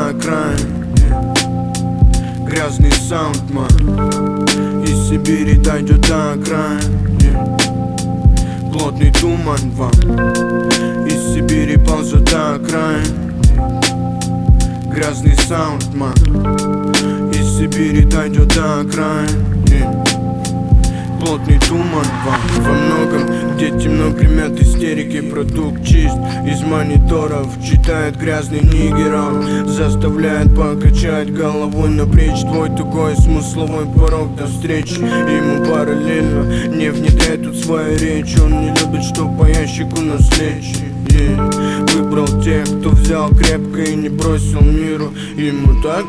до окраин. Грязный саундман из Сибири дойдет до окраин. Плотный туман вам из Сибири ползет до окраин. Грязный саундман из Сибири дойдет до окраин. Плотный туман вам. Во многом, где темно, гремят истерики. Продукт чист из мониторов. Читает грязный нигеров. Заставляет покачать головой, напрячь твой тугой смысловой порог до встречи. Ему параллельно не внедряй тут свою речь. Он не любит, что по ящику нас лечит. Выбрал тех, кто взял крепко и не бросил миру. Ему так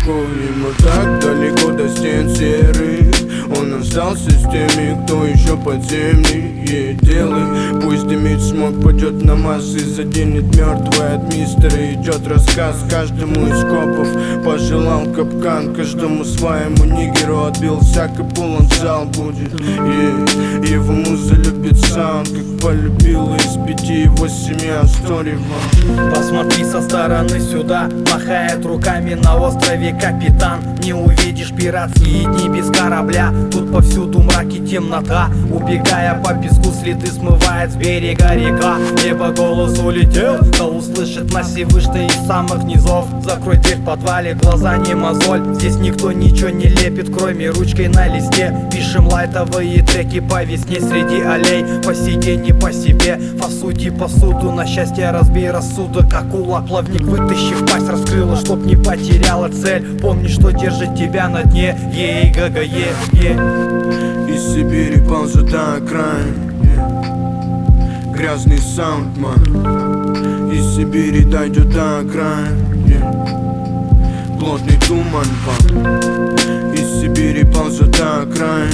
далеко до стен серых. Он остался с теми, кто еще подземный. Делай, пусть дымит смог, пойдет на массы, заденет мертвый от мистера. Идет рассказ каждому из копов. Пожелал капкан каждому своему нигеру. Отбил всякий полон зал будет. Его муза любит саунд, как полюбила из 5 его семья Story One. Посмотри со стороны сюда, махает руками на острове капитан. Не увидишь пиратские дни без корабля. Тут повсюду мрак и темнота. Убегая по песку, следы смывает с берега река. Либо голос улетел, да услышит нас Всевышний из самых низов. Закрой дверь в подвале, глаза не мозоль. Здесь никто ничего не лепит, кроме ручкой на листе. Пишем лайтовые треки по весне среди аллей. По сей день не по себе, посуди посуду. На счастье разбей рассудок, акула плавник вытащив пасть раскрыла, чтоб не потеряла цель. Помни, что держит тебя на дне. Ей-га-га-е. Из Сибири ползет до окраин. Грязный саундман из Сибири дойдет до окраин. Плотный туман вам из Сибири ползет до окраин.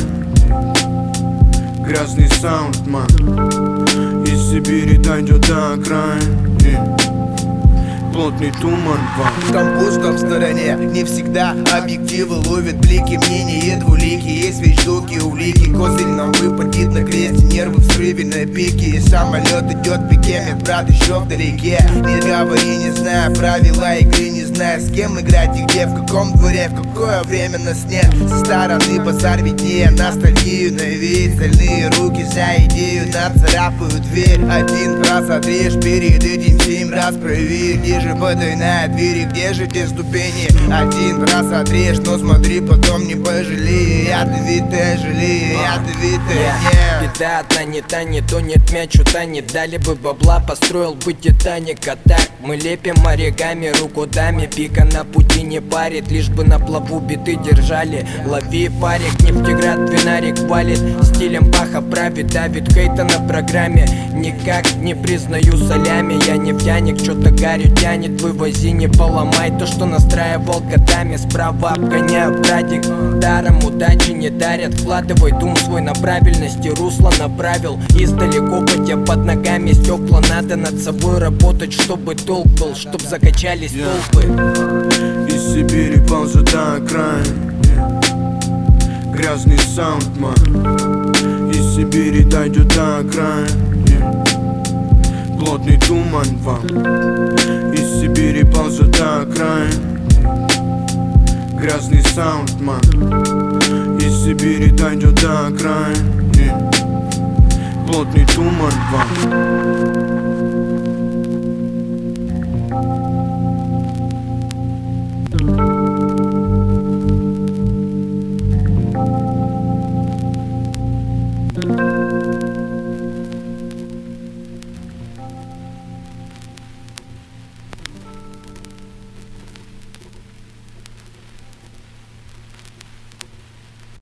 Грязный саундман из Сибири дойдет до окраин. Плотный туман вам. Там пусто в стороне, не всегда объективы ловят блики. Мнения двулики, есть вещдоки, улики. Козырь нам выпадет на кресте, нервы в срыве на пике. И самолет идет в пике, медбрат еще вдалеке. Не говори, не зная правила игры, не зная с кем играть и где, в каком дворе, в какое время нас нет. Со стороны базар виднее, ностальгию навеет. Стальные руки за идею нацарапают дверь. Один раз отрежь, перед этим 7 раз проверь. Где же потайная дверь, где же те ступени? Один раз отрежь, но смотри, потом не пожалей. Ядовитая жалея, ядовитая не. Беда одна не та, не тонет мяч, не дали бы бабла, построил бы Титаник. А так мы лепим оригами, рукодами. Пика на пути не парит, лишь бы на плаву биты держали. Лови парик, Нефтеград, винарик валит. Стилем Баха правит, давит хейта на программе. Никак не признаю солями, я нефтяник, что-то гарю тянет. Вывози, не поломай то, что настраивал годами. Справа обгоняю братик, даром удачи не дарят. Вкладывай дум свой на правильности, русло направил. Издалеко потя под ногами стекла. Надо над собой работать, чтобы толк был, чтоб закачались толпы. Из Сибири ползет до окраин. Грязный саундман из Сибири дойдет до окраин. Плотный туман вам из Сибири ползет до окраин. Грязный саундман из Сибири дойдет до окраин. Плотный туман вам.